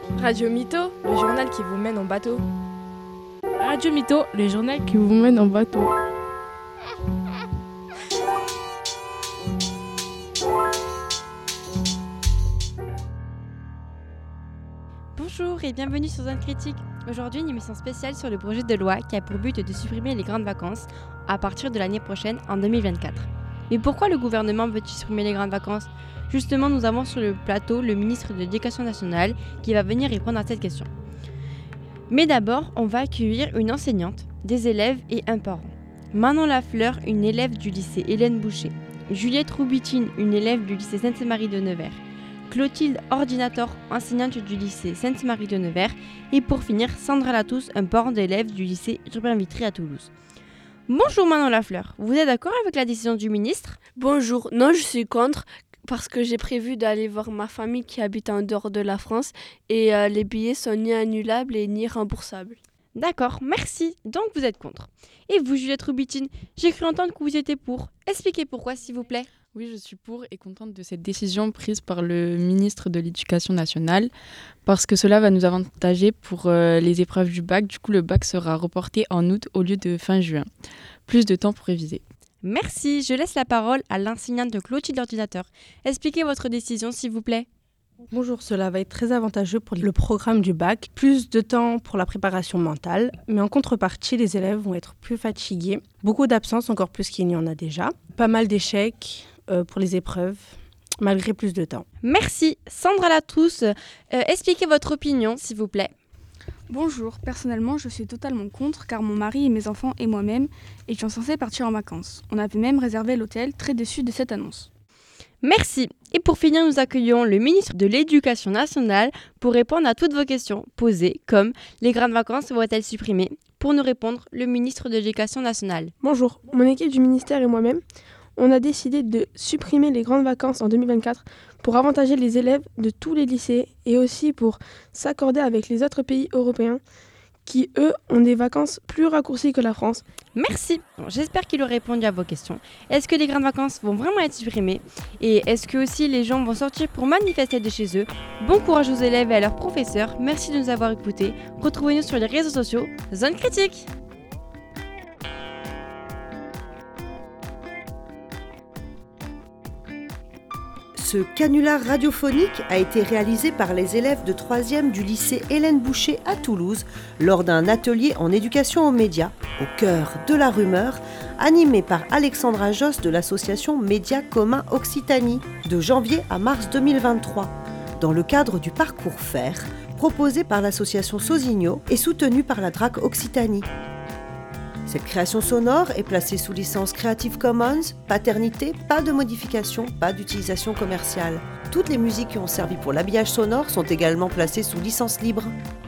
Radio Mytho, le journal qui vous mène en bateau. Radio Mytho, le journal qui vous mène en bateau. Bonjour et bienvenue sur Zone Critique. Aujourd'hui, une émission spéciale sur le projet de loi qui a pour but de supprimer les grandes vacances à partir de l'année prochaine, en 2024. Mais pourquoi le gouvernement veut-il supprimer les grandes vacances ? Justement, nous avons sur le plateau le ministre de l'Éducation nationale qui va venir répondre à cette question. Mais d'abord, on va accueillir une enseignante, des élèves et un parent. Manon Lafleur, une élève du lycée Hélène Boucher. Juliette Roubitine, une élève du lycée Sainte-Marie de Nevers. Clotilde Ordinator, enseignante du lycée Sainte-Marie de Nevers. Et pour finir, Sandra Latousse, un parent d'élève du lycée Urbain Vitry à Toulouse. Bonjour Manon Lafleur, vous êtes d'accord avec la décision du ministre ? Bonjour, non je suis contre parce que j'ai prévu d'aller voir ma famille qui habite en dehors de la France et les billets sont ni annulables et ni remboursables. D'accord, merci, donc vous êtes contre. Et vous Juliette Roubitine, j'ai cru entendre que vous étiez pour. Expliquez pourquoi s'il vous plaît. Oui, je suis pour et contente de cette décision prise par le ministre de l'Éducation nationale parce que cela va nous avantager pour les épreuves du bac. Du coup, le bac sera reporté en août au lieu de fin juin. Plus de temps pour réviser. Merci, je laisse la parole à l'enseignante de Clotilde Ordinateur. Expliquez votre décision s'il vous plaît. Bonjour, cela va être très avantageux pour le programme du bac. Plus de temps pour la préparation mentale, mais en contrepartie, les élèves vont être plus fatigués. Beaucoup d'absences, encore plus qu'il n'y en a déjà. Pas mal d'échecs pour les épreuves, malgré plus de temps. Merci. Sandra Latousse, expliquez votre opinion s'il vous plaît. Bonjour, personnellement je suis totalement contre car mon mari et mes enfants et moi-même étions censés partir en vacances. On avait même réservé l'hôtel, très déçus de cette annonce. Merci. Et pour finir, nous accueillons le ministre de l'Éducation nationale pour répondre à toutes vos questions posées, comme les grandes vacances vont-elles supprimées ? Pour nous répondre, le ministre de l'Éducation nationale. Bonjour, mon équipe du ministère et moi-même, on a décidé de supprimer les grandes vacances en 2024 pour avantager les élèves de tous les lycées et aussi pour s'accorder avec les autres pays européens qui, eux, ont des vacances plus raccourcies que la France. Merci. Bon, j'espère qu'il a répondu à vos questions. Est-ce que les grandes vacances vont vraiment être supprimées ? Et est-ce que aussi les gens vont sortir pour manifester de chez eux ? Bon courage aux élèves et à leurs professeurs. Merci de nous avoir écoutés. Retrouvez-nous sur les réseaux sociaux. Zone Critique. Ce canular radiophonique a été réalisé par les élèves de 3e du lycée Hélène Boucher à Toulouse lors d'un atelier en éducation aux médias, au cœur de la rumeur, animé par Alexandra Josse de l'association Médias Communs Occitanie, de janvier à mars 2023, dans le cadre du parcours FAIR, proposé par l'association Sosigno et soutenu par la DRAC Occitanie. Cette création sonore est placée sous licence Creative Commons, paternité, pas de modification, pas d'utilisation commerciale. Toutes les musiques qui ont servi pour l'habillage sonore sont également placées sous licence libre.